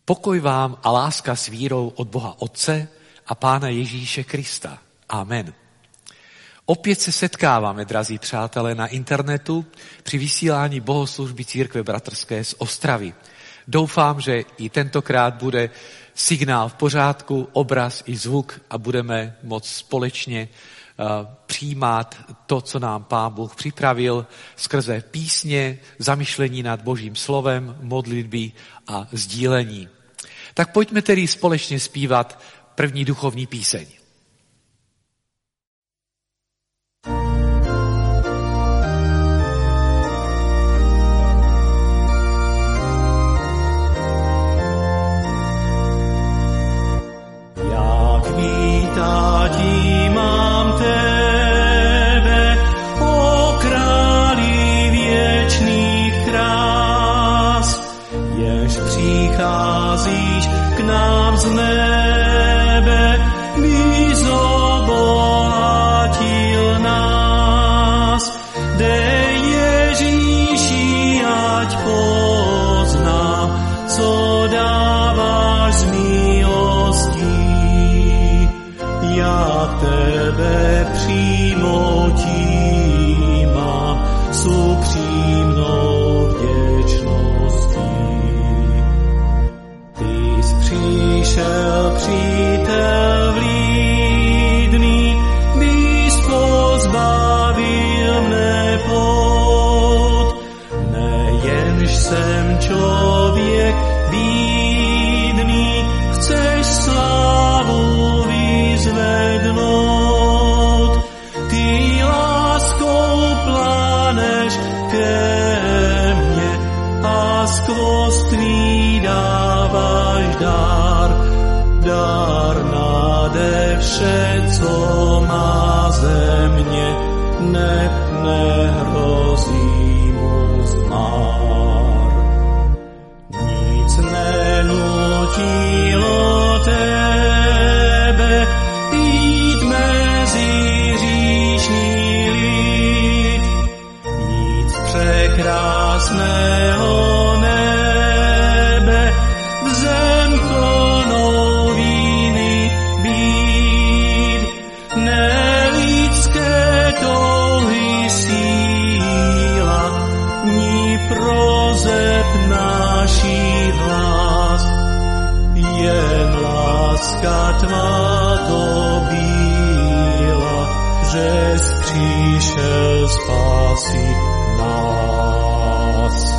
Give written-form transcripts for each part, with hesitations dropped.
Pokoj vám a láska s vírou od Boha Otce a Pána Ježíše Krista. Amen. Opět se setkáváme, drazí přátelé, na internetu při vysílání bohoslužby Církve bratrské z Ostravy. Doufám, že i tentokrát bude signál v pořádku, obraz i zvuk a budeme moct společně přijímat to, co nám Pán Bůh připravil skrze písně, zamyšlení nad Božím slovem, modlitby a sdílení. Tak pojďme tedy společně zpívat první duchovní píseň. Jak vítátí mám tebe, o králi věčných krás, jež přicházíš k nám z nebe, vyzobohatil nás. Dej Ježíši, ať poznám, co dáváš z milostí. Já tebe přímo tímám s upřímnou vděčností. Ty jsi přišel, přítel vlídný, bys pozbavil mne pout. Nejenž jsem člověk bídný, chceš slávu vyzvednout. Ty láskou planeš ke mně a skvost tvý dáváš dar nade vše, co má země, nehrozí mu zmar. Nic nenutilo tebe jít mezi říšný lid, nic překrásného nebe, v zem plnou viny být, nelidské touhy síla, ní prozeb naší hlas, jen láska tvá to byla, že jsi přišel spasit nás.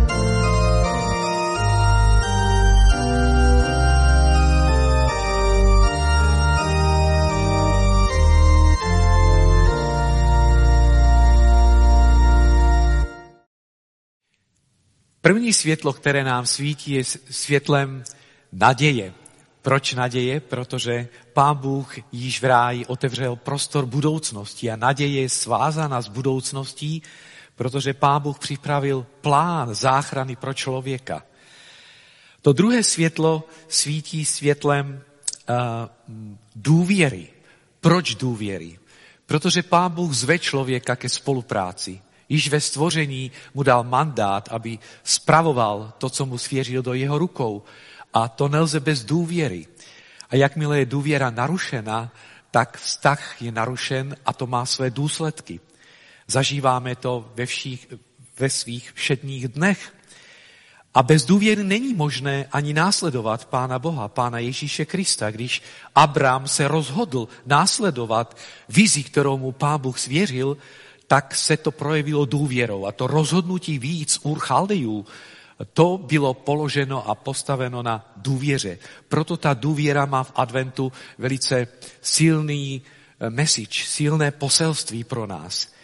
První světlo, které nám svítí, je světlem naděje. Proč naděje? Protože Pán Bůh již v ráji otevřel prostor budoucnosti a naděje je svázána s budoucností, protože Pán Bůh připravil plán záchrany pro člověka. To druhé světlo svítí světlem důvěry. Proč důvěry? Protože Pán Bůh zve člověka ke spolupráci. Již ve stvoření mu dal mandát, aby spravoval to, co mu svěřil do jeho rukou. A to nelze bez důvěry. A jakmile je důvěra narušena, tak vztah je narušen a to má své důsledky. Zažíváme to ve svých všedních dnech. A bez důvěry není možné ani následovat Pána Boha, Pána Ježíše Krista. Když Abram se rozhodl následovat vizi, kterou mu Pán Bůh svěřil, tak se to projevilo důvěrou. A to rozhodnutí vyjít z Ur Chaldejů, to bylo položeno a postaveno na důvěře. Proto ta důvěra má v adventu velice silný message, silné poselství pro nás.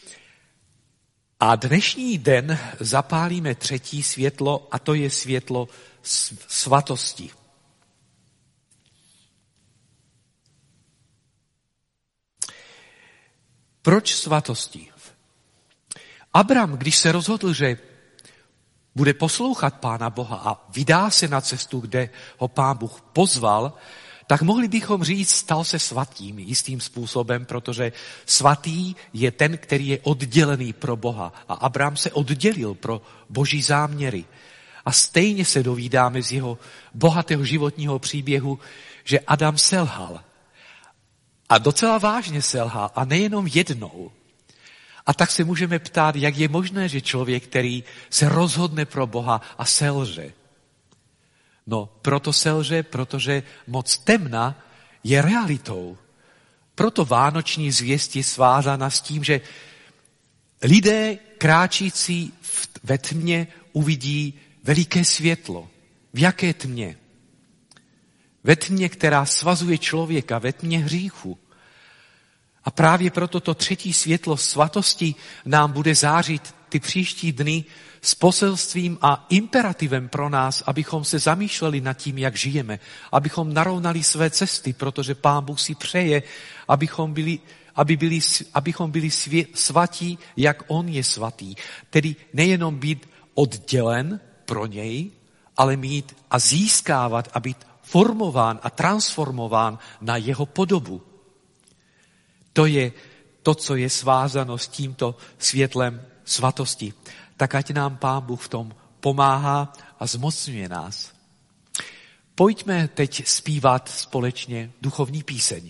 A dnešní den zapálíme třetí světlo a to je světlo svatosti. Proč svatosti? Abram, když se rozhodl, že bude poslouchat Pána Boha a vydá se na cestu, kde ho Pán Bůh pozval, tak mohli bychom říct, stal se svatým jistým způsobem, protože svatý je ten, který je oddělený pro Boha. A Abraham se oddělil pro Boží záměry. A stejně se dovídáme z jeho bohatého životního příběhu, že Adam selhal. A docela vážně selhal. A nejenom jednou. A tak se můžeme ptát, jak je možné, že člověk, který se rozhodne pro Boha a selže. No, proto selže, protože moc temna je realitou. Proto vánoční zvěst je svázána s tím, že lidé kráčící ve tmě uvidí veliké světlo. V jaké tmě? Ve tmě, která svazuje člověka, ve tmě hříchu. A právě proto to třetí světlo svatosti nám bude zářit ty příští dny s poselstvím a imperativem pro nás, abychom se zamýšleli nad tím, jak žijeme, abychom narovnali své cesty, protože Pán Bůh si přeje, abychom byli svatí, jak On je svatý. Tedy nejenom být oddělen pro něj, ale mít a získávat a být formován a transformován na jeho podobu. To je to, co je svázáno s tímto světlem svatosti. Tak ať nám Pán Bůh v tom pomáhá a zmocňuje nás. Pojďme teď zpívat společně duchovní píseň.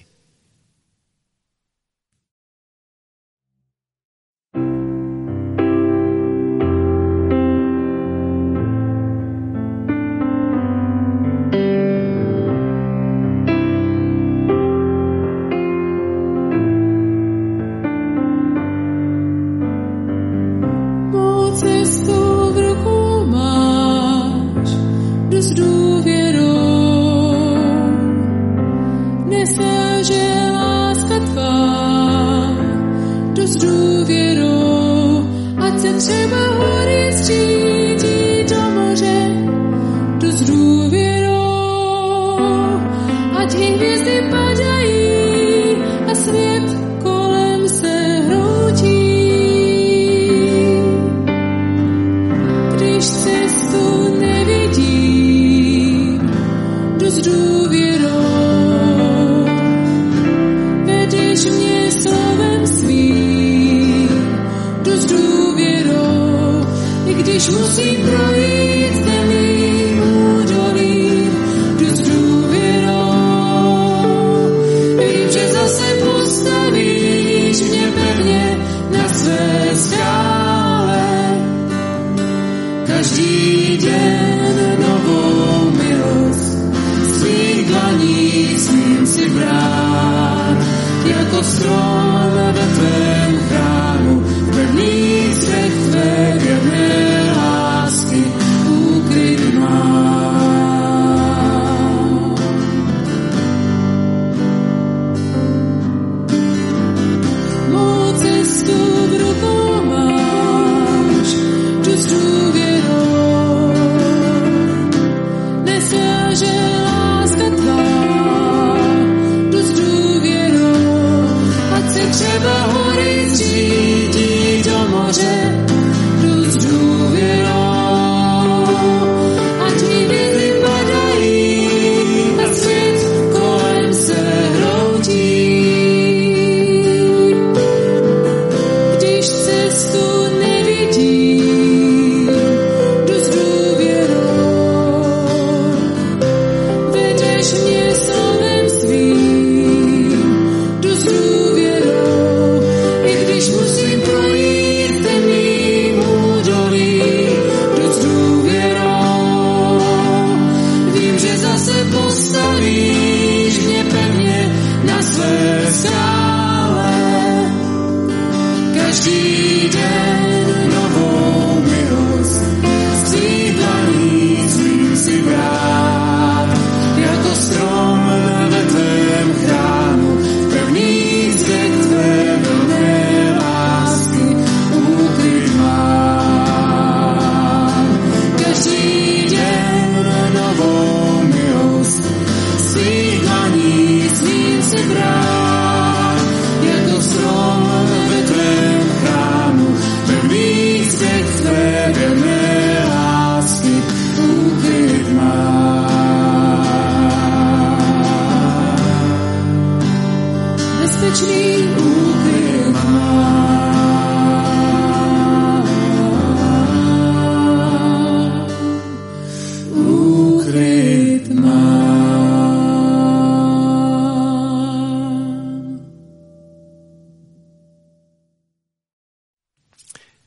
Neselže láska tvá, tu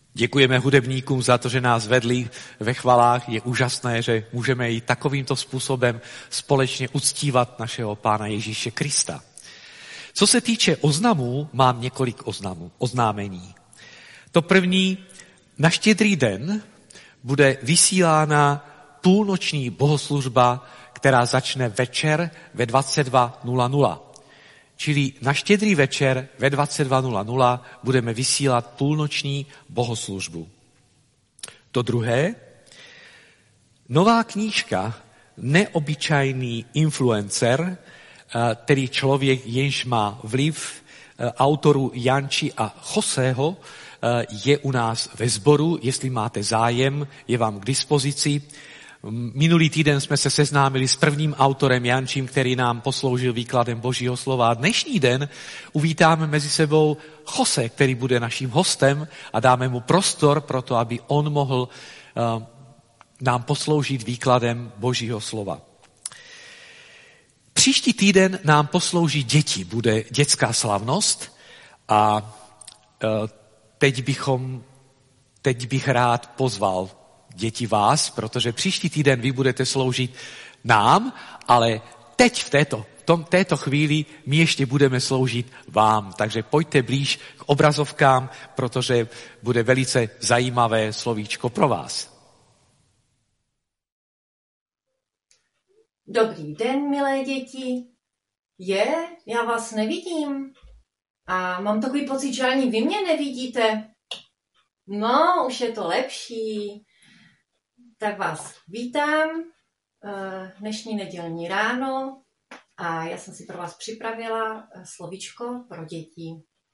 Děkujeme hudebníkům za to, že nás vedli ve chvalách. Je úžasné, že můžeme i takovýmto způsobem společně uctívat našeho Pána Ježíše Krista. Co se týče oznamů, mám několik oznámení. To první, na Štědrý den bude vysílána půlnoční bohoslužba, která začne večer ve 22:00. Čili na Štědrý večer ve 22:00 budeme vysílat půlnoční bohoslužbu. To druhé, nová knížka Neobyčajný influencer, tedy člověk, jenž má vliv, autorů Janči a Joseho, je u nás ve sboru. Jestli máte zájem, je vám k dispozici. Minulý týden jsme se seznámili s prvním autorem Jančím, který nám posloužil výkladem Božího slova. A dnešní den uvítáme mezi sebou Jose, který bude naším hostem a dáme mu prostor pro to, aby on mohl nám posloužit výkladem Božího slova. Příští týden nám poslouží děti, bude dětská slavnost a teď bych rád pozval děti vás, protože příští týden vy budete sloužit nám, ale teď v této chvíli my ještě budeme sloužit vám. Takže pojďte blíž k obrazovkám, protože bude velice zajímavé slovíčko pro vás. Dobrý den, milé děti. Já vás nevidím. A mám takový pocit, že ani vy mě nevidíte. No, už je to lepší. Tak vás vítám dnešní nedělní ráno a já jsem si pro vás připravila slovíčko pro děti.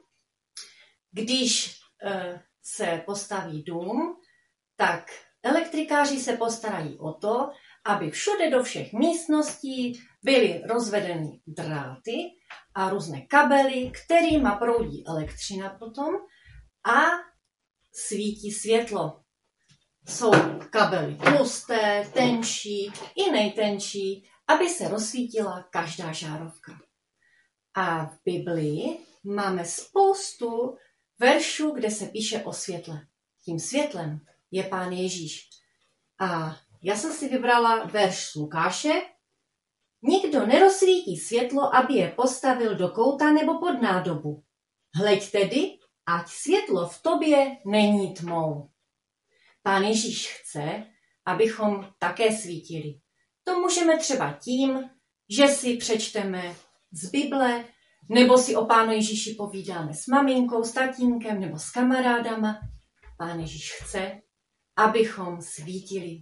Když se postaví dům, tak elektrikáři se postarají o to, aby všude do všech místností byly rozvedeny dráty a různé kabely, kterýma proudí elektřina potom a svítí světlo. Jsou kabely tlusté, tenčí i nejtenčí, aby se rozsvítila každá žárovka. A v Biblii máme spoustu veršů, kde se píše o světle. Tím světlem je Pán Ježíš. A já jsem si vybrala verš z Lukáše. Nikdo nerozsvítí světlo, aby je postavil do kouta nebo pod nádobu. Hleď tedy, ať světlo v tobě není tmou. Pán Ježíš chce, abychom také svítili. To můžeme třeba tím, že si přečteme z Bible, nebo si o Pánu Ježíši povídáme s maminkou, s tatínkem nebo s kamarádama. Pán Ježíš chce, abychom svítili.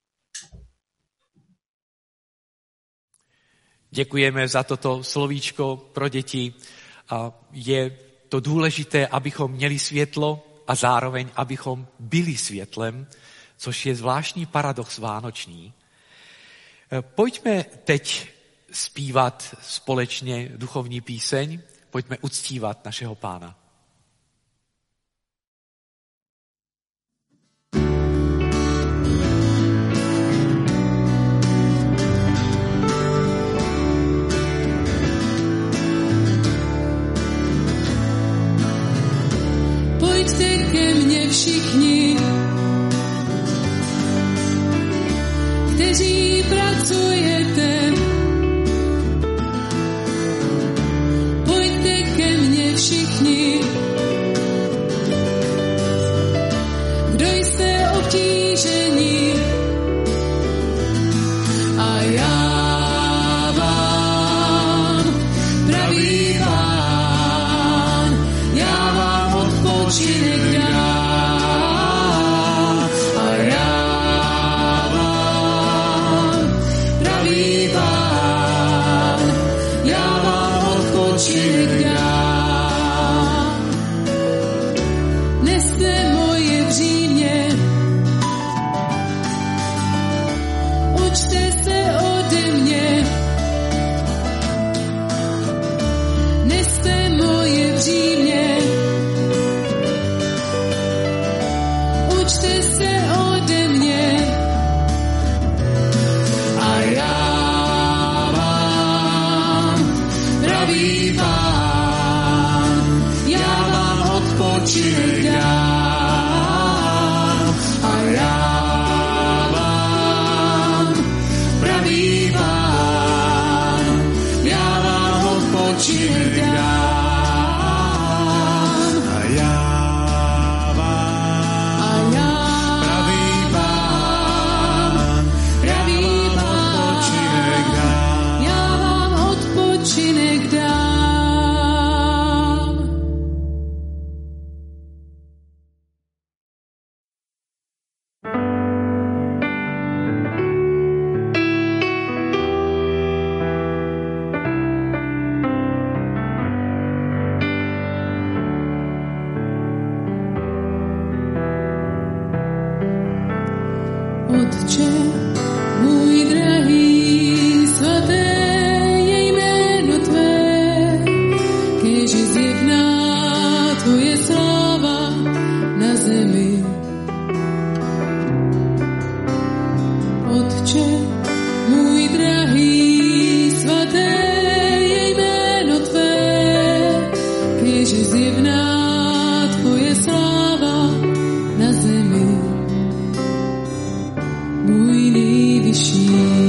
Děkujeme za toto slovíčko pro děti. A je to důležité, abychom měli světlo a zároveň, abychom byli světlem, což je zvláštní paradox vánoční. Pojďme teď zpívat společně duchovní píseň, pojďme uctívat našeho Pána. Pojďte ke mně všichni, kteří pracujete. Pojďte ke mně všichni, kdo jste obtíženi. A já vám, pravý Pán, já vám odpočinek dám. A já vám, pravý Pán, já vám odpočinek dám. Neste moje břímě, učte se ode mě. Neste moje břímě, učte se ode mě. A já vám, pravý Pán, já vám odpočinek dám. Otče, můj drahý, svaté je jméno tvé, kéž je zjevná tvoje sláva na zemi. Otče, můj drahý, svaté je jméno tvé, kéž je zjevná tvoje sláva na zemi. Můj nejvyšší,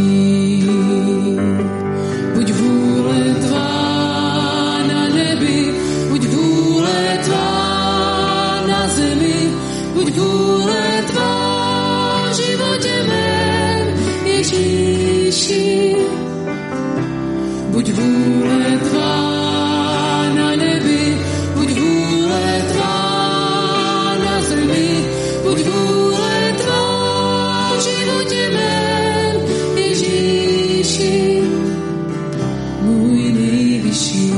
buď vůle tvá na nebi, buď vůle tvá na zemi, buď vůle tvá v životě mém, Ježíši. Buď vůle tvá na nebi, buď vůle tvá na zemi, buď vůle tvá v životě mém, Ježíši, můj nejvyšší.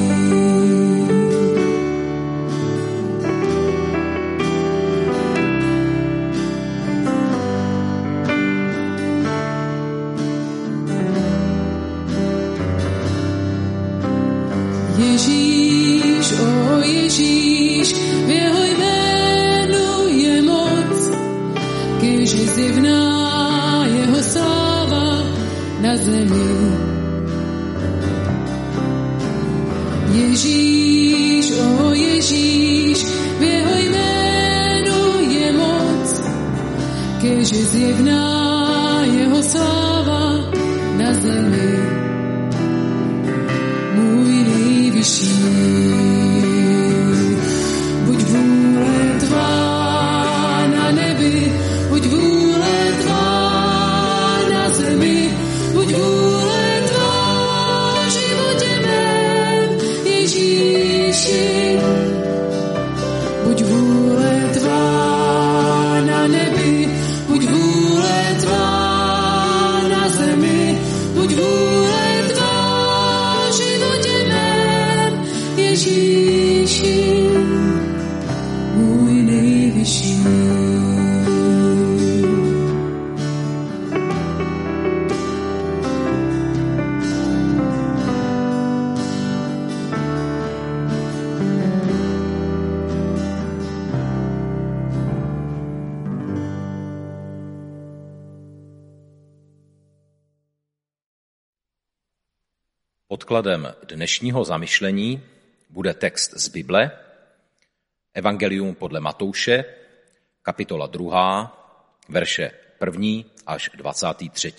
Ježíš, o Ježíš, v jeho jménu je moc, kéž je zjevná jeho sláva na zemi. Ježíš, o Ježíš, v jeho jménu je moc, kéž je zjevná jeho sláva na zemi. Můj nejvyšší, buď vůle tvá na nebi, buď vůle tvá na zemi, buď vůle tvá v životě mém, Ježíši. Buď vůle tvá na nebi, buď vůle tvá na zemi, buď vůle tvá v životě mém, Ježíši, můj nejvyšší. Podkladem dnešního zamyšlení bude text z Bible, Evangelium podle Matouše, kapitola 2, verše 1. až 23.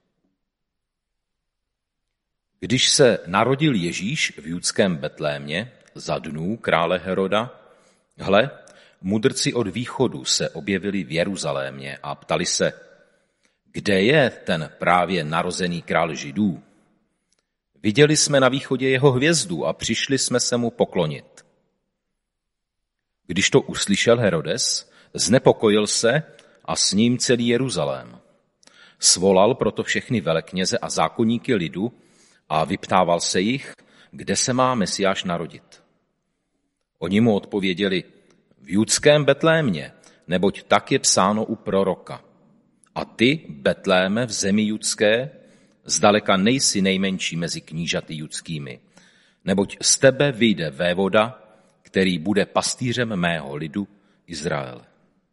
Když se narodil Ježíš v judském Betlémě za dnů krále Heroda, hle, mudrci od východu se objevili v Jeruzalémě a ptali se, kde je ten právě narozený král Židů? Viděli jsme na východě jeho hvězdu a přišli jsme se mu poklonit. Když to uslyšel Herodes, znepokojil se a s ním celý Jeruzalém. Svolal proto všechny velekněze a zákonníky lidu a vyptával se jich, kde se má Mesiáš narodit. Oni mu odpověděli, v judském Betlémě, neboť tak je psáno u proroka. A ty, Betléme v zemi judské, zdaleka nejsi nejmenší mezi knížaty judskými, neboť z tebe vyjde vévoda, který bude pastýřem mého lidu Izraele.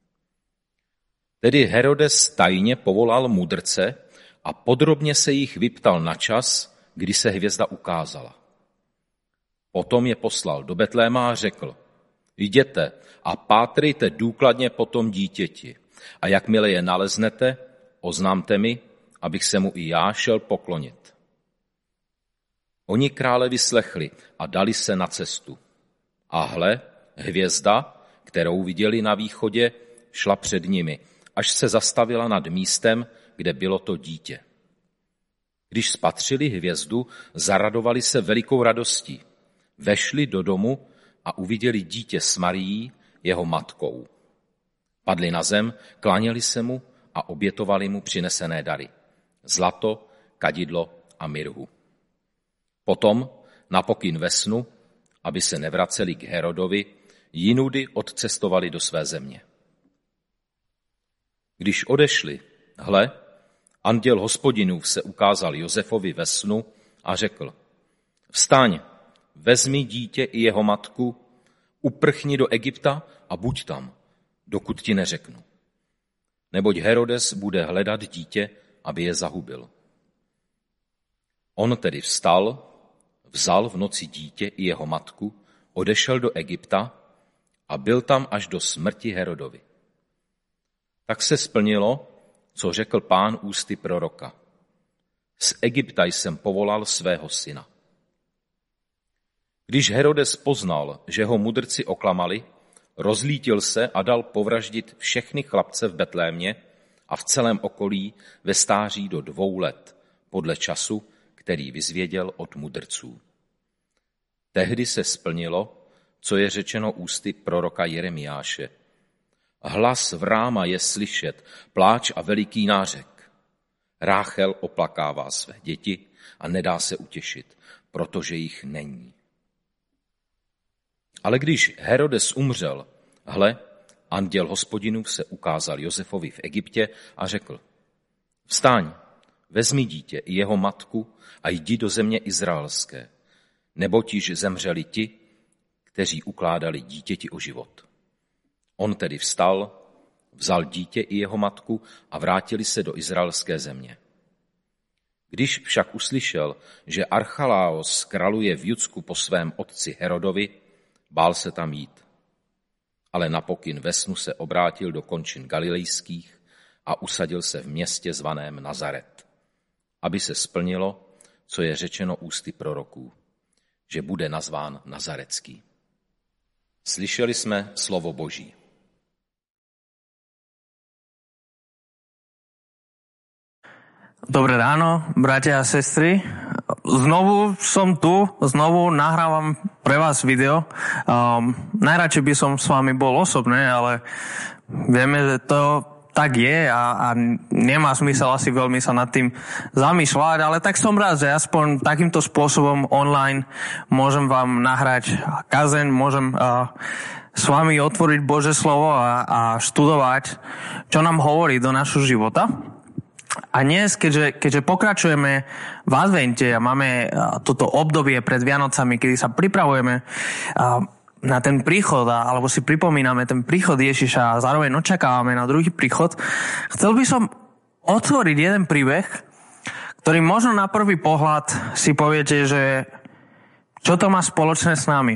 Tedy Herodes tajně povolal mudrce a podrobně se jich vyptal na čas, kdy se hvězda ukázala. Potom je poslal do Betléma a řekl, jděte a pátrejte důkladně po tom dítěti a jakmile je naleznete, oznámte mi, abych se mu i já šel poklonit. Oni krále vyslechli a dali se na cestu. A hle, hvězda, kterou viděli na východě, šla před nimi, až se zastavila nad místem, kde bylo to dítě. Když spatřili hvězdu, zaradovali se velikou radostí. Vešli do domu a uviděli dítě s Marií, jeho matkou. Padli na zem, klaněli se mu a obětovali mu přinesené dary. Zlato, kadidlo a mirhu. Potom, na pokyn ve snu, aby se nevraceli k Herodovi, jinudy odcestovali do své země. Když odešli, Hle, anděl Hospodinův se ukázal Josefovi ve snu a řekl: Vstaň, vezmi dítě i jeho matku, uprchni do Egypta a buď tam, dokud ti neřeknu. Neboť Herodes bude hledat dítě, aby je zahubil. On tedy vstal, vzal v noci dítě i jeho matku, odešel do Egypta a byl tam až do smrti Herodovi. Tak se splnilo, co řekl Pán ústy proroka. Z Egypta jsem povolal svého syna. Když Herodes poznal, že ho mudrci oklamali, rozlítil se a dal povraždit všechny chlapce v Betlémě a v celém okolí ve stáří do 2 let, podle času, který vyzvěděl od mudrců. Tehdy se splnilo, co je řečeno ústy proroka Jeremiáše. Hlas v Ráma je slyšet, pláč a veliký nářek. Ráchel oplakává své děti a nedá se utěšit, protože jich není. Ale když Herodes umřel, hle, anděl Hospodinův se ukázal Josefovi v Egyptě a řekl: Vstaň, vezmi dítě i jeho matku a jdi do země izraelské, neboť již zemřeli ti, kteří ukládali dítěti o život. On tedy vstal, vzal dítě i jeho matku a vrátili se do izraelské země. Když však uslyšel, že Archelaos kraluje v Judsku po svém otci Herodovi, bál se tam jít. Ale na pokyn ve snu se obrátil do končin galilejských a usadil se v městě zvaném Nazaret, aby se splnilo, co je řečeno ústy proroků, že bude nazván Nazarecký. Slyšeli jsme slovo Boží. Dobré ráno, bratia a sestry. Znovu som tu, znovu nahrávam pre vás video. Najradšej by som s vami bol osobne, ale vieme, že to tak je a nemá smysel asi veľmi sa nad tým zamýšľať, ale tak som rád, že aspoň takýmto spôsobom online môžem vám nahrať kazeň, môžem s vami otvoriť Božie slovo a študovať, čo nám hovorí do našho života. A dnes, keďže pokračujeme v advente a máme toto obdobie pred Vianocami, kedy sa pripravujeme na ten príchod, alebo si pripomíname ten príchod Ježiša a zároveň očakávame na druhý príchod, chcel by som otvoriť jeden príbeh, ktorý možno na prvý pohľad si poviete, že čo to má spoločné s nami.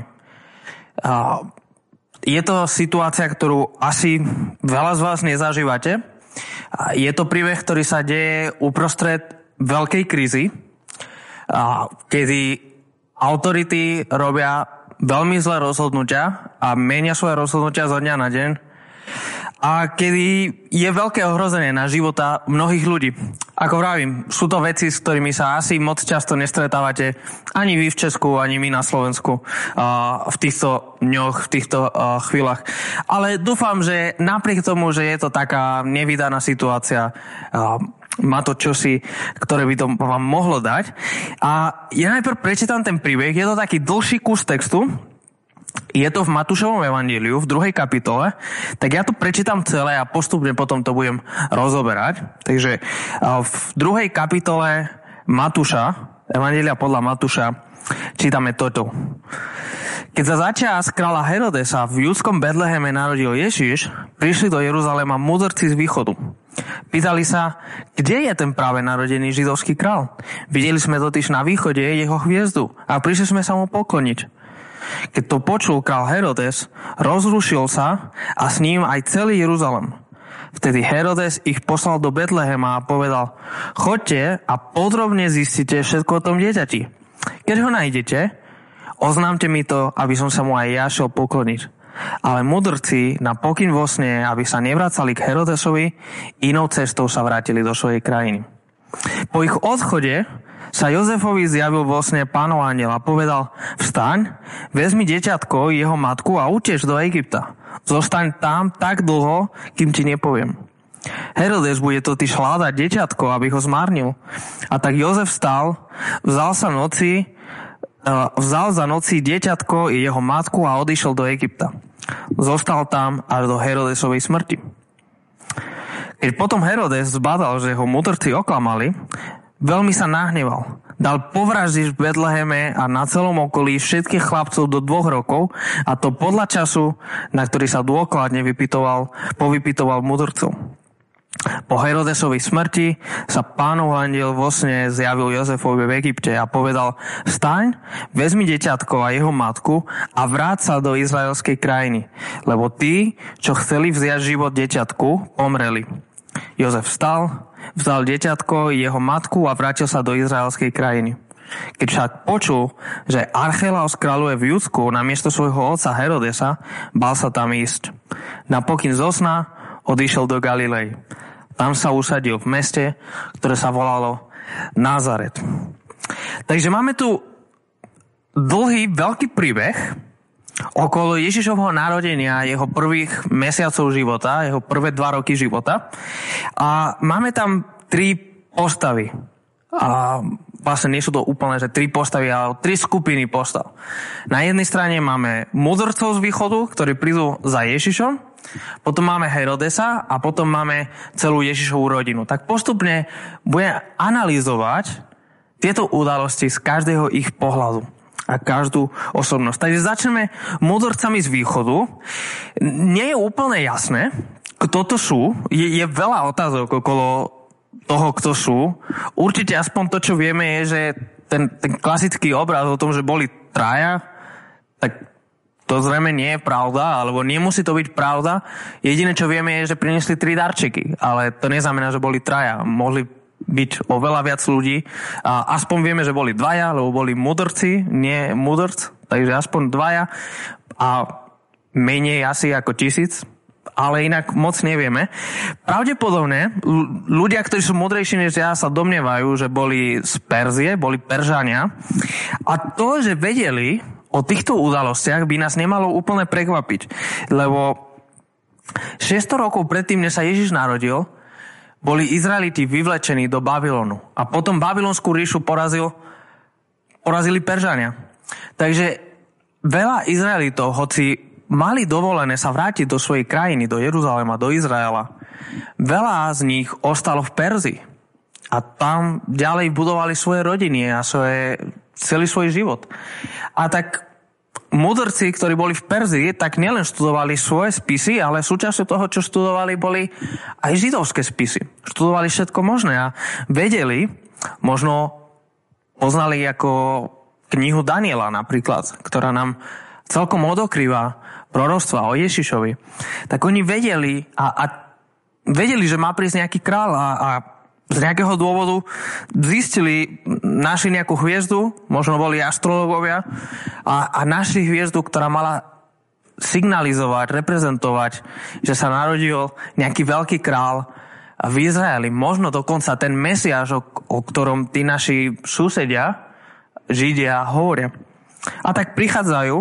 Je to situácia, ktorú asi veľa z vás nezažívate. Je to príbeh, ktorý sa deje uprostred veľkej krízy, kedy autority robia veľmi zlé rozhodnutia a menia svoje rozhodnutia zo dňa na deň a kedy je veľké ohrozenie na života mnohých ľudí. Ako vravím, sú to veci, s ktorými sa asi moc často nestretávate ani vy v Česku, ani my na Slovensku v týchto dňoch, v týchto chvíľach. Ale dúfam, že napriek tomu, že je to taká nevídaná situácia, má to čosi, ktoré by to vám mohlo dať. A ja najprv prečítam ten príbeh, je to taký dlhší kus textu, je to v Matúšovom evanjeliu v 2. kapitole, tak ja to prečítam celé a postupne potom to budem rozoberať. Takže v 2. kapitole Matúša, evanjelia podľa Matúša, čítame toto. Keď sa začas kráľa Herodesa v judskom Betleheme narodil Ježiš, prišli do Jeruzalema mudrci z východu. Pýtali sa, kde je ten práve narodený židovský král? Videli sme totiž na východe jeho hviezdu a prišli sme sa mu pokloniť. Keď to počul král Herodes, rozrušil sa a s ním aj celý Jeruzalem. Vtedy Herodes ich poslal do Betlehema a povedal: choďte a podrobne zistite všetko o tom dieťati. Keď ho nájdete, oznámte mi to, aby som sa mu aj ja šiel pokloniť. Ale mudrci na pokyn vo sne, aby sa nevracali k Herodesovi, inou cestou sa vrátili do svojej krajiny. Po ich odchode sa Jozefovi zjavil vo sne Pánov anjel a povedal: vstaň, vezmi dieťatko, jeho matku a uteč do Egypta. Zostaň tam tak dlho, kým ti nepoviem. Herodes bude totiž hľadať dieťatko, aby ho zmárnil. A tak Jozef vstal, vzal za noci dieťatko i jeho matku a odišiel do Egypta. Zostal tam až do Herodesovej smrti. Keď Keď potom Herodes zbadal, že ho mudrci oklamali, veľmi sa nahneval. Dal povraždiť v Betleheme a na celom okolí všetkých chlapcov do 2 rokov, a to podľa času, na ktorý sa dôkladne povypytoval mudrcov. Po Herodesovej smrti sa Pánov anjel vo sne zjavil Jozefovi v Egypte a povedal: Vstaň, vezmi dieťatko a jeho matku a vráť sa do izraelskej krajiny, lebo tí, čo chceli vziať život dieťatku, pomreli. Jozef vstal, vzal dieťatko, jeho matku a vrátil sa do izraelskej krajiny. Keď však počul, že Archelaus kráľuje v Judsku namiesto svojho otca Herodesa, bal sa tam ísť. Napokyn zo sna odišiel do Galilei. Tam sa usadil v meste, ktoré sa volalo Nazaret. Takže máme tu dlhý, veľký príbeh okolo Ježišovho narodenia, jeho prvých mesiacov života, jeho prvé 2 roky života. A máme tam 3 postavy. A vlastne nie sú to úplne, že 3 postavy, ale 3 skupiny postav. Na jednej strane máme mudrcov z východu, ktorí prídu za Ježišom. Potom máme Herodesa a potom máme celú Ježišovú rodinu. Tak postupne budeme analyzovať tieto udalosti z každého ich pohľadu a každú osobnosť. Takže začneme mudrcami z východu. Nie je úplne jasné, kto to sú. Je veľa otázok okolo toho, kto sú. Určite aspoň to, čo vieme, je, že ten klasický obraz o tom, že boli 3, tak to zrejme nie je pravda, alebo nemusí to byť pravda. Jediné, čo vieme, je, že priniesli 3 darčeky, ale to neznamená, že boli 3. Mohli byť oveľa viac ľudí. A aspoň vieme, že boli 2, lebo boli mudrci, nie mudrc, takže aspoň 2 a menej asi ako 1000, ale inak moc nevieme. Pravdepodobne ľudia, ktorí sú múdrejší než ja, sa domnievajú, že boli z Perzie, boli Peržania, a to, že vedeli o týchto udalostiach, by nás nemalo úplne prekvapiť, lebo 600 rokov predtým, než sa Ježiš narodil, boli Izraeliti vyvlečení do Babylonu a potom babylonskú ríšu porazili Peržania. Takže veľa Izraelitov, hoci mali dovolené sa vrátiť do svojej krajiny, do Jeruzalema, do Izraela, veľa z nich ostalo v Perzii a tam ďalej budovali svoje rodiny a celý svoj život. A tak mudrci, ktorí boli v Perzii, tak nielen študovali svoje spisy, ale súčasťou toho, čo študovali, boli aj židovské spisy. Študovali všetko možné a vedeli, možno poznali ako knihu Daniela napríklad, ktorá nám celkom odokrýva proroctva o Ježišovi. Tak oni vedeli a vedeli, že má prísť nejaký kráľ a z nejakého dôvodu zistili, našli nejakú hviezdu, možno boli astrológovia, a našli hviezdu, ktorá mala signalizovať, reprezentovať, že sa narodil nejaký veľký král v Izraeli. Možno dokonca ten Mesiáš, o ktorom tí naši susedia, Židia, hovoria. A tak prichádzajú,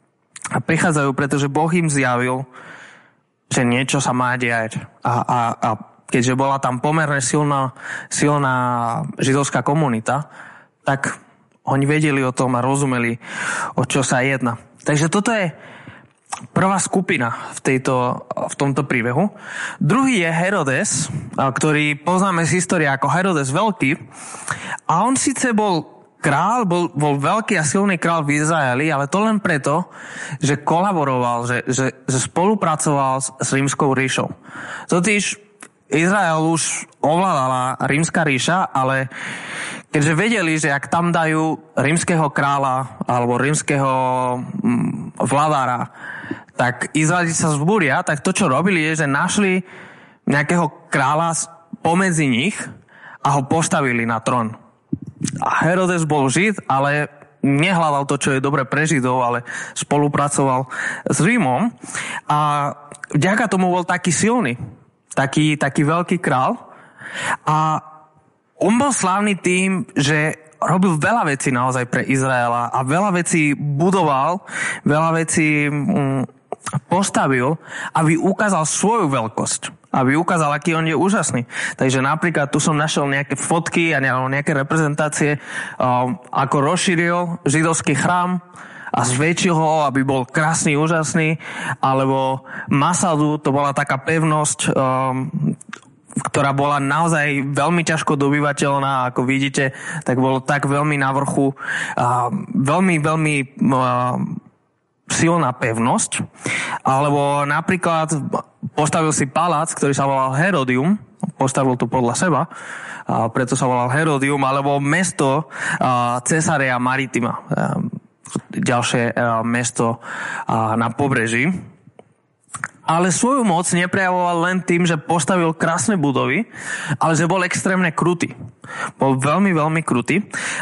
pretože Boh im zjavil, že niečo sa má diať. A keďže bola tam pomerne silná židovská komunita, tak oni vedeli o tom a rozumeli, o čo sa jedná. Takže toto je prvá skupina v tomto príbehu. Druhý je Herodes, ktorý poznáme z histórie ako Herodes Veľký. A on síce bol král, bol veľký a silný král v Izraeli, ale to len preto, že kolaboroval, že spolupracoval s rímskou ríšou. Totiž Izrael už ovládala rímska ríša, ale keďže vedeli, že ak tam dajú rímskeho kráľa alebo rímskeho vladára, tak Izraeliti sa zbúria, tak to, čo robili, je, že našli nejakého kráľa pomedzi nich a ho postavili na trón. A Herodes bol Žid, ale nehľadal to, čo je dobre pre Židov, ale spolupracoval s Rímom a vďaka tomu bol taký silný. Taký veľký král. A on bol slávny tým, že robil veľa vecí naozaj pre Izraela a veľa vecí budoval, veľa vecí postavil, aby ukázal svoju veľkosť. Aby ukázal, aký on je úžasný. Takže napríklad tu som našiel nejaké fotky a nejaké reprezentácie, ako rozšíril židovský chrám a zväčšil ho, aby bol krásny, úžasný, alebo Masadu, to bola taká pevnosť ktorá bola naozaj veľmi ťažko dobyvateľná, ako vidíte, tak bolo tak veľmi na vrchu. Veľmi silná pevnosť. Alebo napríklad postavil si palác, ktorý sa volal Herodium, postavil to podľa seba, preto sa volal Herodium, alebo mesto Caesarea Maritima, ďalšie mesto na pobreží. Ale svoju moc neprejavoval len tým, že postavil krásne budovy, ale že bol extrémne krutý. Bol veľmi, veľmi krutý.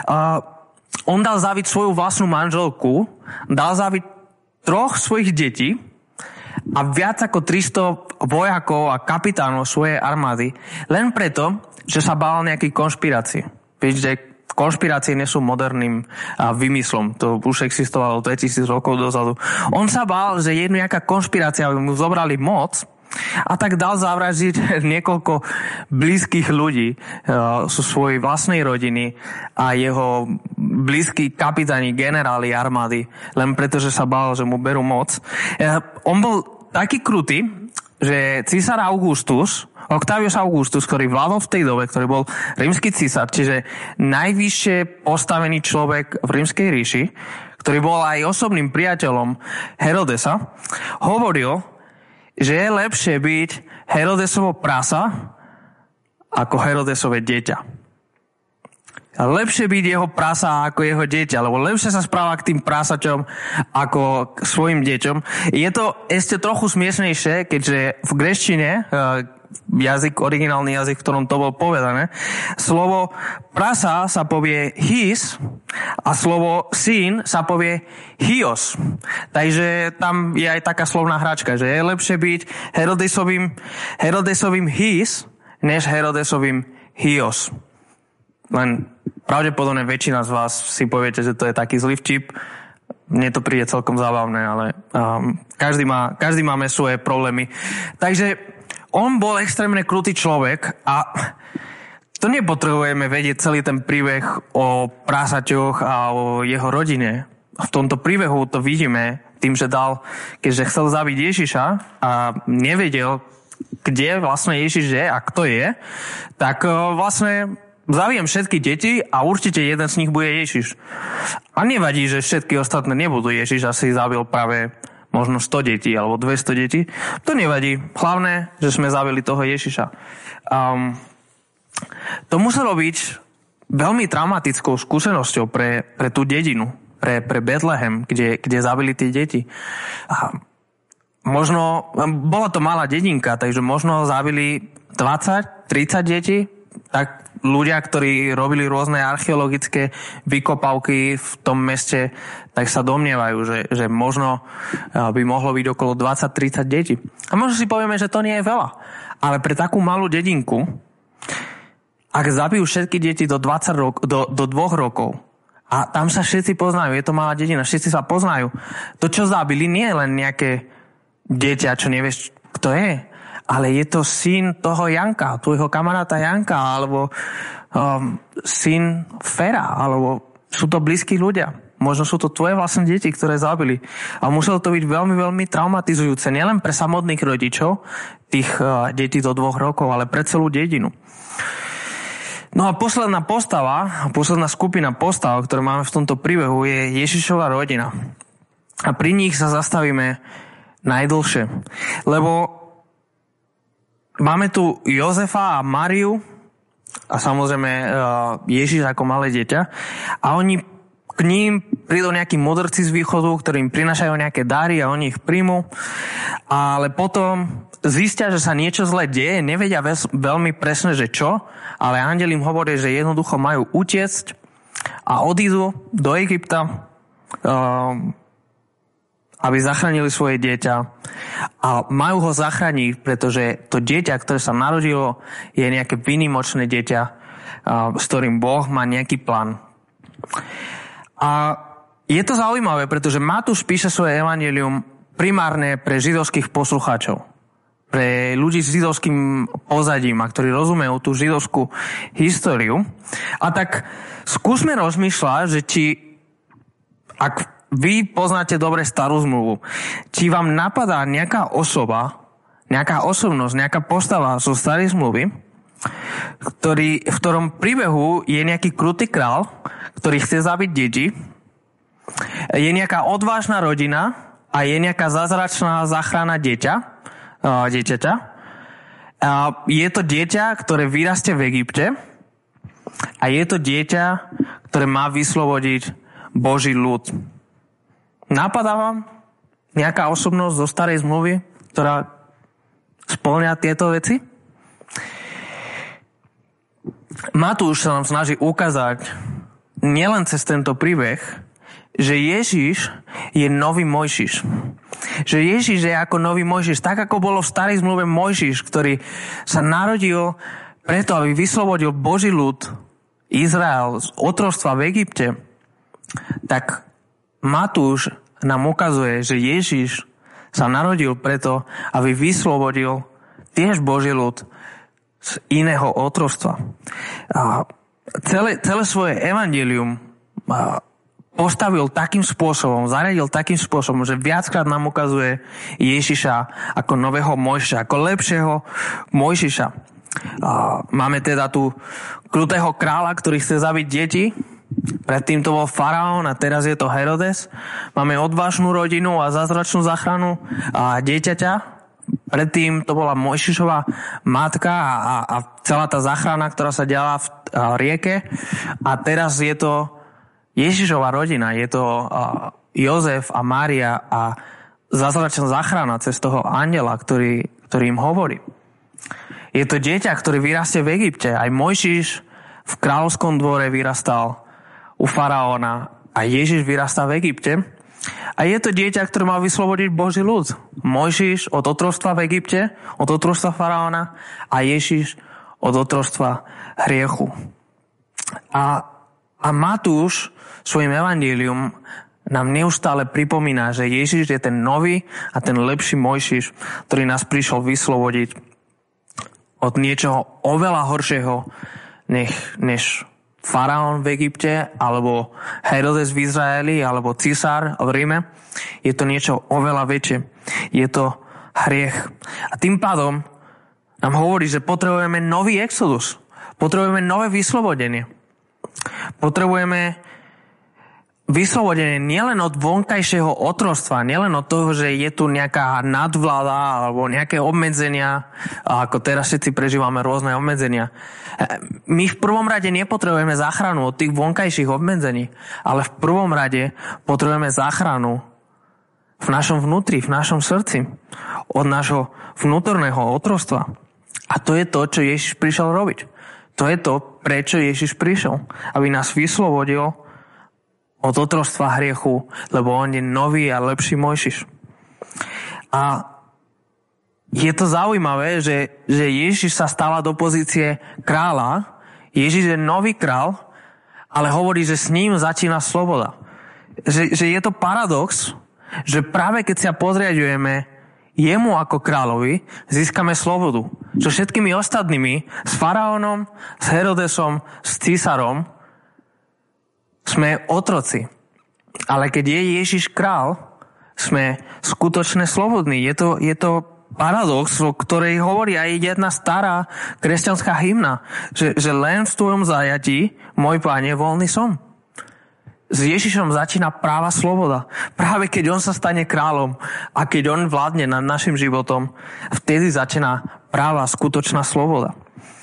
On dal zabiť svoju vlastnú manželku, dal zabiť 3 svojich detí a viac ako 300 vojakov a kapitánov svojej armády, len preto, že sa bál nejakej konšpirácie. Vieš, že konšpirácie nie sú moderným vymyslom. To už existovalo 2000 rokov dozadu. On sa bál, že je nejaká konšpirácia, aby mu zobrali moc a tak dal zavraždiť niekoľko blízkych ľudí zo svojej vlastnej rodiny a jeho blízki kapitáni, generáli armády, len preto, že sa bál, že mu berú moc. On bol taký krutý, že císar Octavius Augustus, ktorý vládol v tej dobe, ktorý bol rímsky císar, čiže najvyššie postavený človek v rímskej ríši, ktorý bol aj osobným priateľom Herodesa, hovoril, že je lepšie byť Herodesovo prasa ako Herodesové dieťa. A lepšie byť jeho prasa ako jeho dieťa, lebo lepšie sa správa k tým prasaťom ako k svojim deťom. Je to ešte trochu smiešnejšie, keďže v gréčtine, originálny jazyk, v ktorom to bolo povedané, slovo prasa sa povie his a slovo syn sa povie hios. Takže tam je aj taká slovná hračka, že je lepšie byť Herodesovým his než Herodesovým hios. Len pravdepodobne väčšina z vás si poviete, že to je taký zlý vtip. Mne to príde celkom zábavné, ale každý máme svoje problémy. Takže on bol extrémne krutý človek a to nepotrebujeme vedieť celý ten príbeh o prasaťoch a o jeho rodine. V tomto príbehu to vidíme tým, že keďže chcel zabiť Ježiša a nevedel, kde vlastne Ježiš je a kto je, tak vlastne zabijem všetky deti a určite jeden z nich bude Ježiš. A nevadí, že všetky ostatné nebudú Ježiš, asi zabil práve možno 100 detí alebo 200 detí. To nevadí. Hlavné, že sme zabili toho Ježiša. To muselo byť veľmi traumatickou skúsenosťou pre tú dedinu, pre Betlehem, kde zabili tie deti. Možno, bola to malá dedinka, takže možno zabili 20-30 detí, tak ľudia, ktorí robili rôzne archeologické vykopavky v tom meste, tak sa domnievajú, že možno by mohlo byť okolo 20-30 detí. A možno si povieme, že to nie je veľa. Ale pre takú malú dedinku, ak zabijú všetky deti do 2 rokov, a tam sa všetci poznajú, je to malá dedina, všetci sa poznajú, to, čo zabili, nie je len nejaké dieťa, čo nevieš, kto je, ale je to syn toho Janka, tvojho kamaráta Janka, alebo syn Fera, alebo sú to blízki ľudia. Možno sú to tvoje vlastné deti, ktoré zabili. A muselo to byť veľmi, veľmi traumatizujúce, nielen pre samotných rodičov, tých detí do 2 rokov, ale pre celú dedinu. No a posledná skupina postav, ktoré máme v tomto príbehu, je Ježišova rodina. A pri nich sa zastavíme najdlhšie. Lebo máme tu Jozefa a Máriu a samozrejme Ježiš ako malé dieťa a oni k ním prídu nejakí mudrci z východu, ktorí im prinášajú nejaké dary a oni ich príjmu, ale potom zistia, že sa niečo zlé deje, nevedia veľmi presne, že čo, ale anjel im hovorí, že jednoducho majú utiecť a odídu do Egypta, aby zachránili svoje dieťa. A majú ho zachrániť, pretože to dieťa, ktoré sa narodilo, je nejaké výnimočné dieťa, s ktorým Boh má nejaký plán. A je to zaujímavé, pretože Matúš píše svoje evanjelium primárne pre židovských poslucháčov, pre ľudí s židovským pozadím, a ktorí rozumejú tú židovskú históriu. A tak skúsme rozmýšľať, že ak vy poznáte dobre starú zmluvu, či vám napadá nejaká osoba, nejaká osobnosť, nejaká postava zo starej zmluvy, v ktorom príbehu je nejaký krutý král, ktorý chce zabiť deti, je nejaká odvážna rodina a je nejaká zázračná záchrana dieťaťa. Je to dieťa, ktoré vyrastie v Egypte a je to dieťa, ktoré má vyslobodiť Boží ľud. Napadá vám nejaká osobnosť zo starej zmluvy, ktorá spĺňa tieto veci? Matúš sa nám snaží ukázať nielen cez tento príbeh, že Ježiš je nový Mojžiš. Že Ježiš je ako nový Mojžiš. Tak ako bolo v starej zmluve Mojžiš, ktorý sa narodil preto, aby vyslobodil Boží ľud Izrael z otroctva v Egypte, tak Matúš nám ukazuje, že Ježiš sa narodil preto, aby vyslobodil tiež Boží ľud z iného otroctva. Celé svoje evanjelium postavil takým spôsobom, zariadil takým spôsobom, že viackrát nám ukazuje Ježiša ako nového Mojžiša, ako lepšieho Mojžiša. Máme teda tu krutého kráľa, ktorý chce zabiť deti. Predtým to bol faraón a teraz je to Herodes. Máme odvážnu rodinu a zázračnú záchranu a dieťaťa. Predtým to bola Mojžišova matka a celá tá záchrana, ktorá sa diala v rieke. A teraz je to Ježišova rodina. Je to Jozef a Mária a zázračná záchrana cez toho anjela, ktorý im hovorí. Je to dieťa, ktoré vyrastie v Egypte. Aj Mojžiš v kráľovskom dvore vyrastal u faraóna a Ježiš vyrastá v Egypte. A je to dieťa, ktoré má vyslobodiť Boží ľud. Mojžiš od otroctva v Egypte, od otroctva faraóna a Ježiš od otroctva hriechu. A Matúš svojim evanjelium nám neustále pripomína, že Ježiš je ten nový a ten lepší Mojžiš, ktorý nás prišiel vyslobodiť od niečoho oveľa horšieho než faraón v Egypte, alebo Herodes v Izraeli, alebo cisár v Ríme. Je to niečo oveľa väčšie. Je to hriech. A tým pádom nám hovorí, že potrebujeme nový exodus. Potrebujeme nové vyslobodenie. Potrebujeme vyslobodenie nielen od vonkajšieho otroctva, nielen od toho, že je tu nejaká nadvláda alebo nejaké obmedzenia, ako teraz všetci prežívame rôzne obmedzenia. My v prvom rade nepotrebujeme záchranu od tých vonkajších obmedzení, ale v prvom rade potrebujeme záchranu v našom vnútri, v našom srdci, od nášho vnútorného otroctva. A to je to, čo Ježiš prišiel robiť. To je to, prečo Ježiš prišiel, aby nás vyslobodil od otroctva hriechu, lebo on je nový a lepší Mojžiš. A je to zaujímavé, že Ježiš sa stala do pozície kráľa. Ježiš je nový král, ale hovorí, že s ním začína sloboda. Že je to paradox, že práve keď sa podriadujeme jemu ako kráľovi, získame slobodu. So všetkými ostatnými, s faraónom, s Herodesom, s císarom, sme otroci. Ale keď je Ježiš král, sme skutočne slobodní. Je to paradox, o ktorej hovorí aj jedna stará kresťanská hymna, že len v tvojom zajatí, môj Pane, voľný som. S Ježišom začína práva sloboda. Práve keď on sa stane kráľom a keď on vládne nad našim životom, vtedy začína práva skutočná sloboda.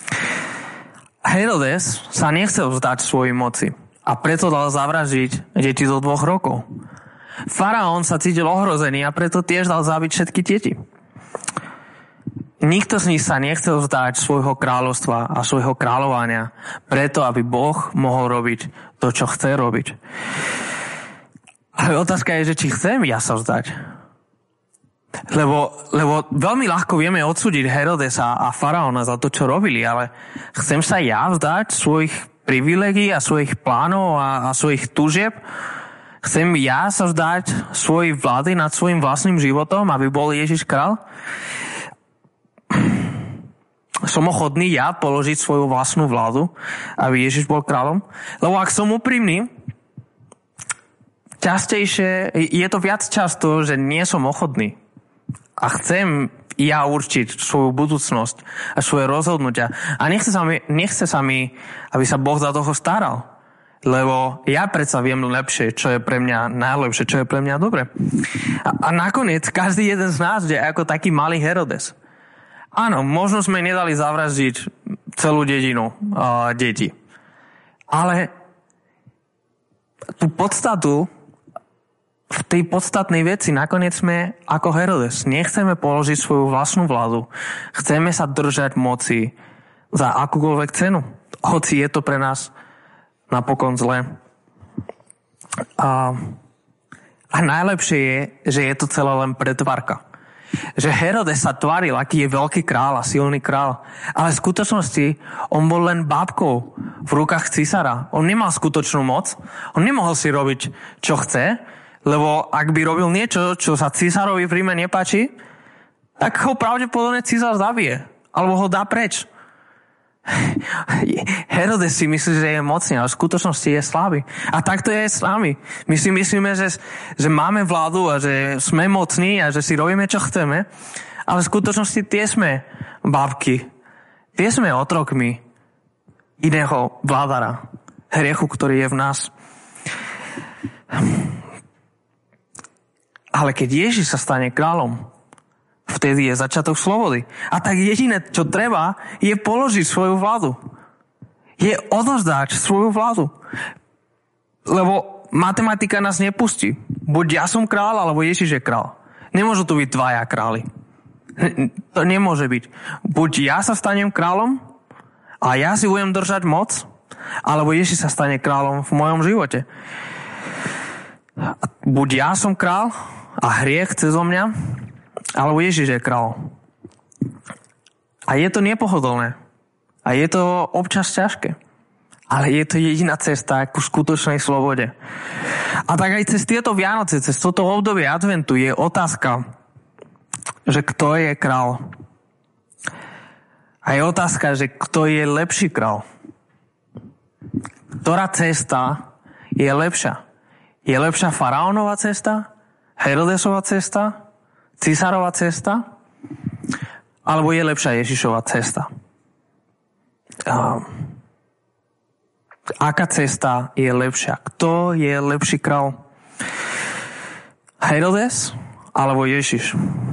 Herodes sa nechcel vzdať svojej moci a preto dal zavraždiť deti do 2 rokov. Faraón sa cítil ohrozený a preto tiež dal zabiť všetky deti. Nikto z nich sa nechcel vzdať svojho kráľovstva a svojho kráľovania preto, aby Boh mohol robiť to, čo chce robiť. Ale otázka je, že či chcem ja sa vzdať. Lebo veľmi ľahko vieme odsúdiť Herodesa a faraóna za to, čo robili, ale chcem sa ja vzdať svojich privilegií a svojich plánov a svojich túžieb? Chcem ja sa vzdať svojej vlády nad svojim vlastným životom, aby bol Ježiš král? Som ochotný ja položiť svoju vlastnú vládu, aby Ježiš bol kráľom? Lebo ak som úprimný, častejšie, je to viac často, že nie som ochotný. a chcem ja určiť svoju budúcnosť a svoje rozhodnutia. A nechce sa mi, aby sa Boh za toho staral. Lebo ja predsa viem lepšie, čo je pre mňa najlepšie, čo je pre mňa dobre. A nakoniec každý jeden z nás je ako taký malý Herodes. Áno, možno sme nedali zavraždiť celú dedinu detí. Ale tú podstatu, v tej podstatnej veci nakoniec sme ako Herodes. Nechceme položiť svoju vlastnú vládu. Chceme sa držať moci za akúkoľvek cenu. Hoci je to pre nás napokon zle. A najlepšie je, že je to celé len pretvarka. Že Herodes sa tváril, aký je veľký král a silný král. Ale v skutočnosti on bol len bábkou v rukách císara. On nemal skutočnú moc. On nemohol si robiť, čo chce, lebo ak by robil niečo, čo sa císarovi v Ríme nepáči, tak ho pravdepodobne císar zabije. Alebo ho dá preč. Herodes si myslí, že je mocný, ale v skutočnosti je slabý. A takto je aj s nami. My si myslíme, že máme vládu a že sme mocní a že si robíme, čo chceme, ale v skutočnosti tie sme bábky. Tie sme otrokmi iného vládara. Hriechu, ktorý je v nás. Ale keď Ježiš sa stane kráľom, vtedy je začiatok slobody. A tak jediné, čo treba, je položiť svoju vládu. Je odovzdať svoju vládu. Lebo matematika nás nepustí. Buď ja som kráľ, alebo Ježiš je kráľ. Nemôžu tu byť dvaja králi. To nemôže byť. Buď ja sa stanem kráľom a ja si budem držať moc, alebo Ježiš sa stane kráľom v mojom živote. Buď ja som kráľ a hriech chce zo mňa, alebo Ježiš je král. A je to nepohodlné. A je to občas ťažké. Ale je to jediná cesta ku skutočnej slobode. A tak aj cez tieto Vianoce, cez toto obdobie adventu je otázka, že kto je král. A je otázka, že kto je lepší král. Ktorá cesta je lepšia? Je lepšia faraónova cesta? Herodesova cesta? Císarová cesta? Alebo je lepšia Ježišova cesta? Aká cesta je lepšia? Kto je lepší král? Herodes alebo Ježiš?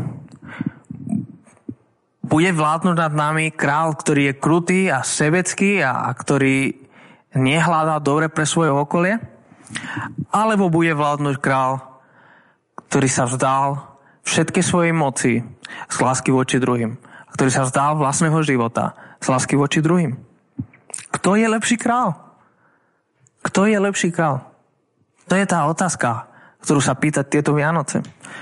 Bude vládnuť nad nami král, ktorý je krutý a sebecký a ktorý nehľadá dobre pre svoje okolie? Alebo bude vládnuť král, ktorý sa vzdal všetky svojej moci z lásky voči druhým, ktorý sa vzdal vlastného života z lásky voči druhým? Kto je lepší král? Kto je lepší král? To je tá otázka, ktorú sa pýta tieto Vianoce.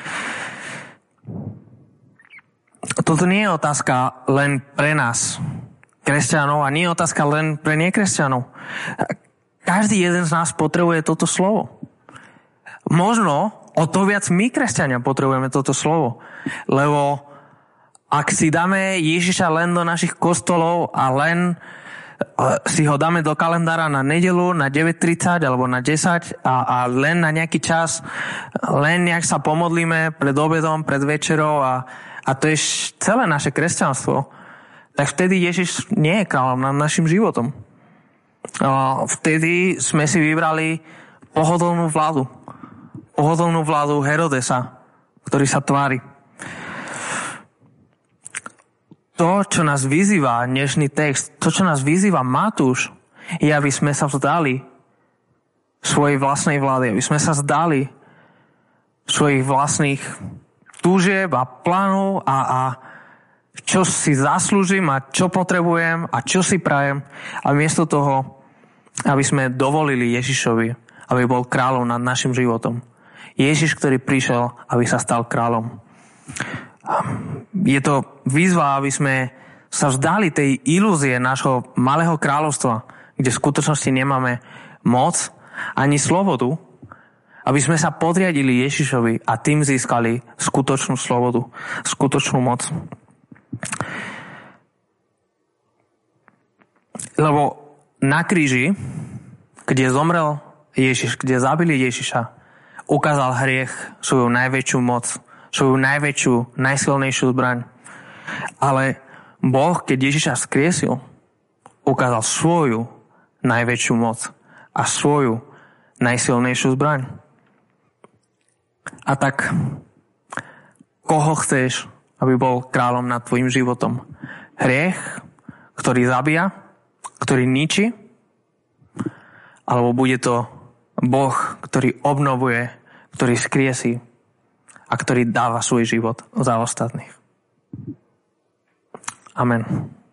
Toto nie je otázka len pre nás, kresťanov, a nie je otázka len pre nekresťanov. Každý jeden z nás potrebuje toto slovo. Možno o to viac my, kresťania, potrebujeme toto slovo. Lebo ak si dáme Ježiša len do našich kostolov a len si ho dáme do kalendára na nedeľu, na 9:30 alebo na 10 a len na nejaký čas, len nejak sa pomodlíme pred obedom, pred večerou a to je celé naše kresťanstvo, tak vtedy Ježiš nie je kráľom nad našim životom. Vtedy sme si vybrali pohodlnú vládu. Pohodlnú vládu Herodesa, ktorý sa tvári. To, čo nás vyzýva dnešný text, to, čo nás vyzýva Matúš, je, aby sme sa vzdali svojej vlastnej vlády, aby sme sa vzdali svojich vlastných túžieb a plánov a čo si zaslúžim a čo potrebujem a čo si prajem, a miesto toho, aby sme dovolili Ježišovi, aby bol kráľom nad našim životom. Ježiš, ktorý prišiel, aby sa stal kráľom. Je to výzva, aby sme sa vzdali tej ilúzie nášho malého kráľovstva, kde v skutočnosti nemáme moc ani slobodu, aby sme sa podriadili Ježišovi a tým získali skutočnú slobodu, skutočnú moc. Lebo na kríži, kde zomrel Ježiš, kde zabili Ježiša, ukázal hriech svoju najväčšiu moc, svoju najväčšiu, najsilnejšiu zbraň. Ale Boh, keď Ježiša vzkriesil, ukázal svoju najväčšiu moc a svoju najsilnejšiu zbraň. A tak, koho chceš, aby bol kráľom nad tvojim životom? Hriech, ktorý zabíja, ktorý ničí? Alebo bude to Boh, ktorý obnovuje, ktorý skriesí a ktorý dáva svoj život za ostatných? Amen.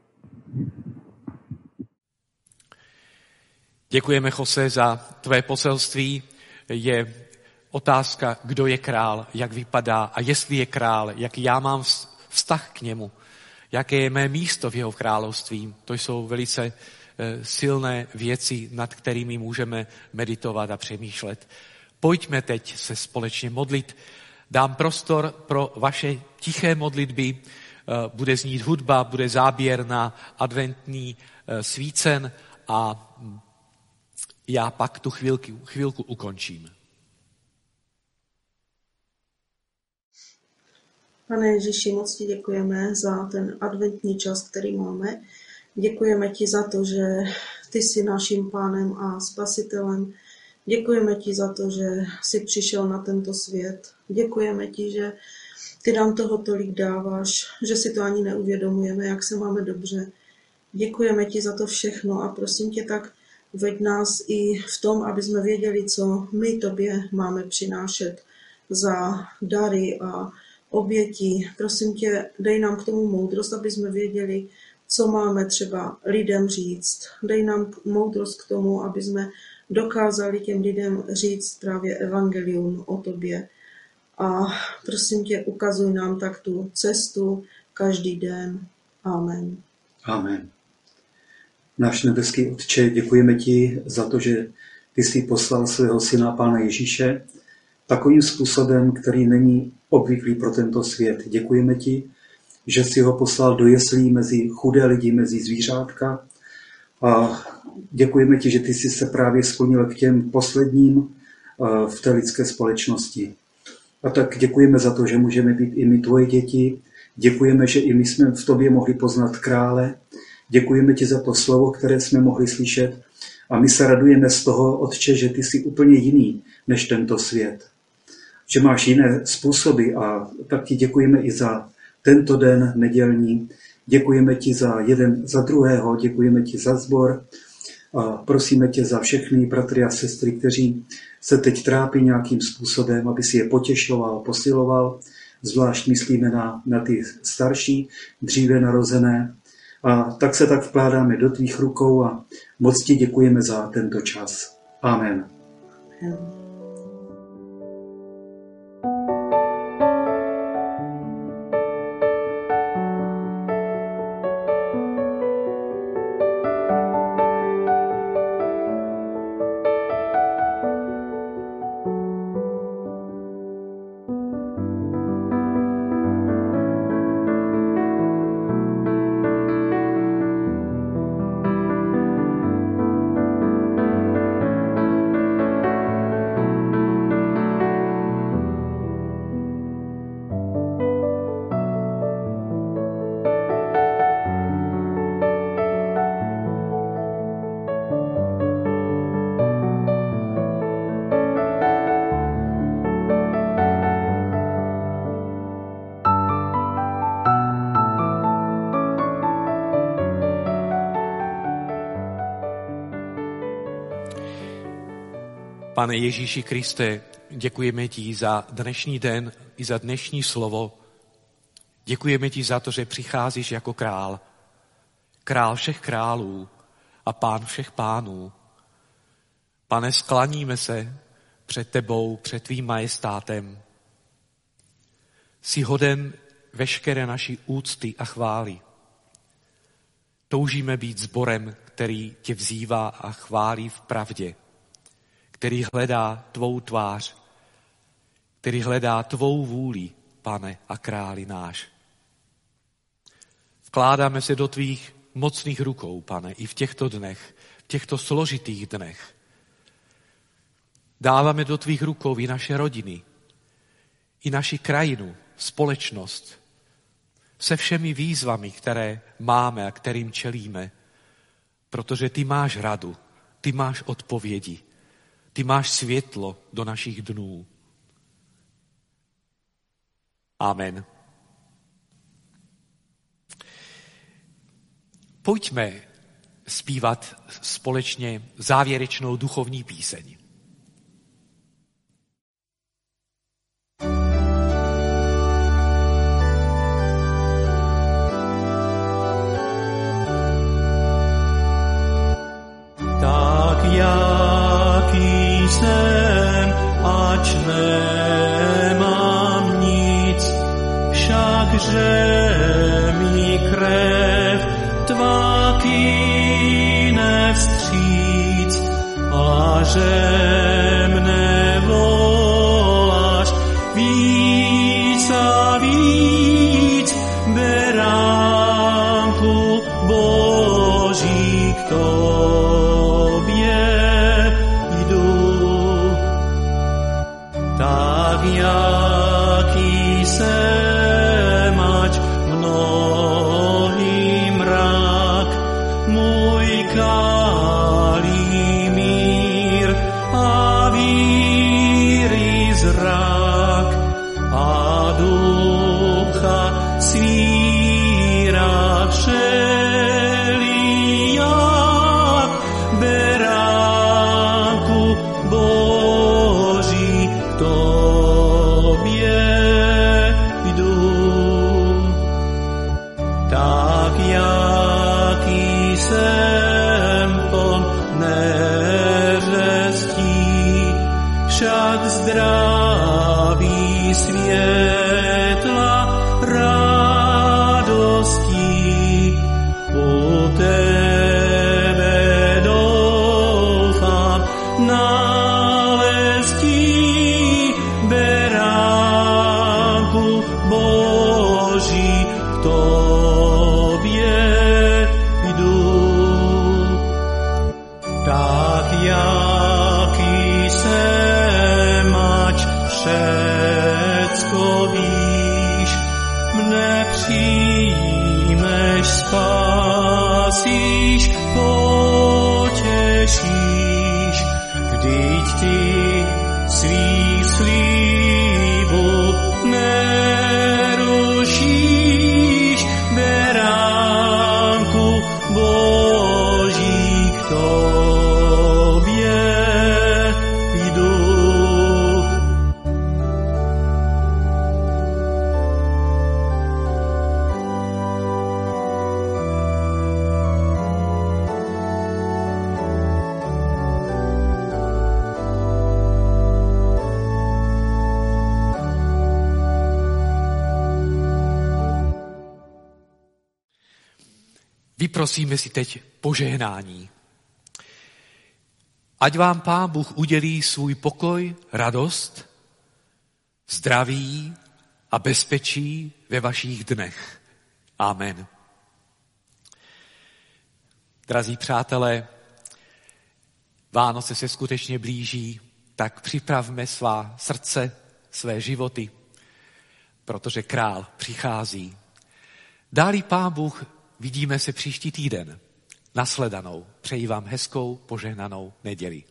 Děkujeme, Jose, za tvé poselství. Je otázka, kdo je král, jak vypadá a jestli je král, jaký já mám vztah k němu, jaké je mé místo v jeho království. To jsou velice silné věci, nad kterými můžeme meditovat a přemýšlet. Pojďme teď se společně modlit. Dám prostor pro vaše tiché modlitby. Bude znít hudba, bude záběr na adventní svícen a já pak tu chvilku ukončím. Pane Ježíši, moc ti děkujeme za ten adventní čas, který máme. Děkujeme ti za to, že ty jsi naším pánem a spasitelem. Děkujeme ti za to, že jsi přišel na tento svět. Děkujeme ti, že ty nám toho tolik dáváš, že si to ani neuvědomujeme, jak se máme dobře. Děkujeme ti za to všechno a prosím tě tak, veď nás i v tom, aby jsme věděli, co my tobě máme přinášet za dary a oběti. Prosím tě, dej nám k tomu moudrost, aby jsme věděli, co máme třeba lidem říct. Dej nám moudrost k tomu, aby jsme dokázali těm lidem říct právě evangelium o tobě. A prosím tě, ukazuj nám tak tu cestu každý den. Amen. Amen. Náš nebeský Otče, děkujeme ti za to, že ty jsi poslal svého syna Pána Ježíše takovým způsobem, který není obvyklý pro tento svět. Děkujeme ti, že jsi ho poslal do jeslí mezi chudé lidi, mezi zvířátka. A děkujeme ti, že ty jsi se právě sklonil k těm posledním v té lidské společnosti. A tak děkujeme za to, že můžeme být i my tvoje děti. Děkujeme, že i my jsme v tobě mohli poznat krále. Děkujeme ti za to slovo, které jsme mohli slyšet. A my se radujeme z toho, Otče, že ty jsi úplně jiný než tento svět. Že máš jiné způsoby a tak ti děkujeme i za tento den nedělní. Děkujeme ti za jeden za druhého, děkujeme ti za sbor. A prosíme tě za všechny bratry a sestry, kteří se teď trápí nějakým způsobem, aby si je potěšoval, posiloval. Zvlášť myslíme na ty starší, dříve narozené. A tak se tak vkládáme do tvých rukou a moc ti děkujeme za tento čas. Amen. Amen. Pane Ježíši Kriste, děkujeme ti za dnešní den i za dnešní slovo. Děkujeme ti za to, že přicházíš jako král. Král všech králů a pán všech pánů. Pane, sklaníme se před tebou, před tvým majestátem. Jsi hoden veškeré naší úcty a chvály. Toužíme být sborem, který tě vzývá a chválí v pravdě, který hledá tvou tvář, který hledá tvou vůli, Pane a králi náš. Vkládáme se do tvých mocných rukou, Pane, i v těchto dnech, v těchto složitých dnech. Dáváme do tvých rukou i naše rodiny, i naši krajinu, společnost se všemi výzvami, které máme a kterým čelíme, protože ty máš radu, ty máš odpovědi, ty máš světlo do našich dnů. Amen. Pojďme zpívat společně závěrečnou duchovní píseň. Tak jaký jsem, ač nemám nic, všakže mi krev tvá kyne vstříc a že mne voláš víc a víc, beránku Boží k tobě jdu. Tak jaký jsem, ač mnohý mrak, můj kálí mír a víry zrak a ducha svíra všelijak, beránku Boží k tobě jdu. Tak jaký jsem pln neřestí, však zdraví světla radostí u tebe doufám naleztí, beránku Boží k tobě jdu. Tak jaký jsem, ač všecko víš, mne přijmeš, spásíš, potěšíš, vždyť ty svých slíbů nerušíš, beránku Boží k tobě jdu. Vyprosíme si teď požehnání. Ať vám Pán Bůh udělí svůj pokoj, radost, zdraví a bezpečí ve vašich dnech. Amen. Drazí přátelé, Vánoce se skutečně blíží, tak připravme svá srdce, své životy, protože král přichází. Dá-li Pán Bůh, vidíme se příští týden. Nashledanou. Přeji vám hezkou, požehnanou neděli.